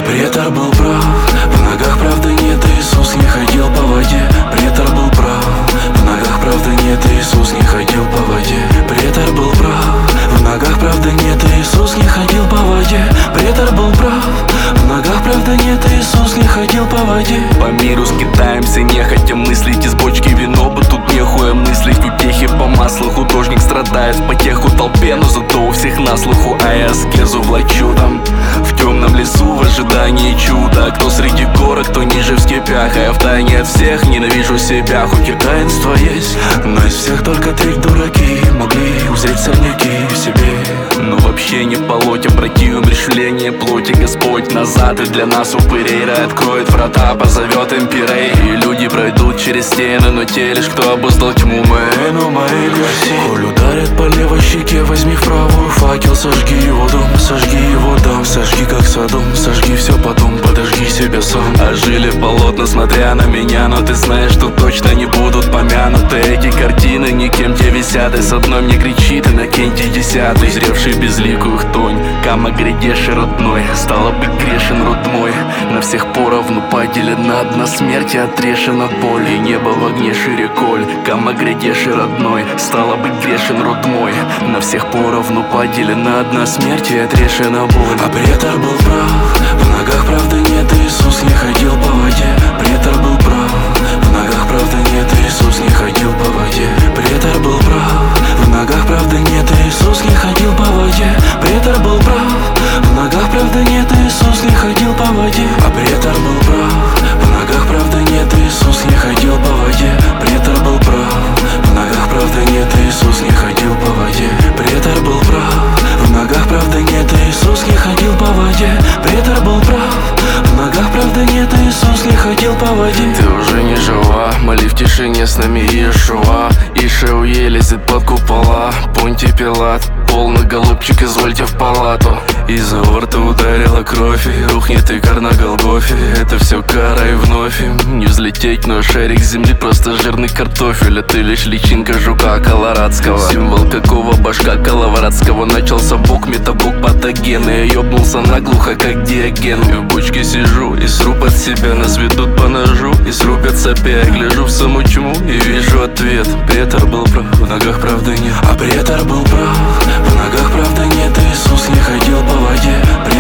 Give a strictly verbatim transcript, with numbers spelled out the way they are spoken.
претор был прав, в ногах правды нет, Иисус не ходил по воде. Претор был прав, в ногах правды нет, Иисус не ходил по воде. Претор был прав, в ногах правды нет, Иисус не ходил по воде. Претор был прав, в ногах правды нет, Иисус не ходил по воде. По миру скитаемся, не хотя мыслить из бочки вино бы тут нехуя мыслить. Утехи по маслу, художник страдает в потеху толпе, но зато у всех на слуху. А я аскезу влачу там в темном лесу в ожидании чуда. Кто среди гор, кто ниже в степях, а я втайне от всех ненавижу себя. Хоть и таинство есть, но из всех только три дураки могли узреть сорняки в себе. Но вообще не полоть, обратим решение плоти Господь назад, и для нас упырей рай откроет врата, позовет имперей. И люди пройдут через стены, но те лишь, кто обуздал тьму. Мы, ну мои грози. Коль ударят по левой щеке, возьми в правую факел, сожги его дом, сожги его дом. Сожги как Содом, сожги все потом, подожги себя сам. А жили полотна, смотря на меня, но ты знаешь, что точно не будут помянуты эти картины, никем те висят. И с одной мне кричит Иннокентий десятый, зревший безликую хтонь. Кама грядеши родной, стало быть грешен род мой. На всех поровну поделена одна смерть и отрешена боль. И небо в огне шире коль. Кама грядеши родной, стало быть грешен род мой. На всех поровну поделена одна смерть и отрешена боль. А претор был прав, в ногах правды нет, Иисус не ходил по воде. Претор был прав, в ногах правды нет, Иисус не ходил по воде. Претор был прав, в ногах правды нет, Иисус не ходил по воде. Претор был прав, в ногах правды нет, Иисус не ходил по воде. А претор был прав, в ногах правды нет, Иисус не ходил по воде. Претор был прав, в ногах правды нет, Иисус не ходил по воде. Претор был прав, в ногах правды нет, Иисус не ходил по воде. Претор был прав, в ногах правды нет, Иисус не ходил по воде. Ты уже не жива, моли в тишине с нами Иешуа. Ишеу елезет под купола, Понтий Пилат, полный голубчик, извольте в палату. Из аорты ударила кровь, и рухнет икар на Голгофе. Это все кара и вновь им не взлететь, но шарик земли просто жирный картофель. А ты лишь личинка жука колорадского, символ какого башка коловратского. Начался бог, метабук патоген, и я ёбнулся наглухо, как Диоген. И в бочке сижу, и сруб от себя нас ведут по ножу, и срубят сопя. Я гляжу в саму тьму и вижу ответ. Претор был прав, в ногах правды нет. А претор был прав, в ногах правды нет, Иисус не ходил по воде.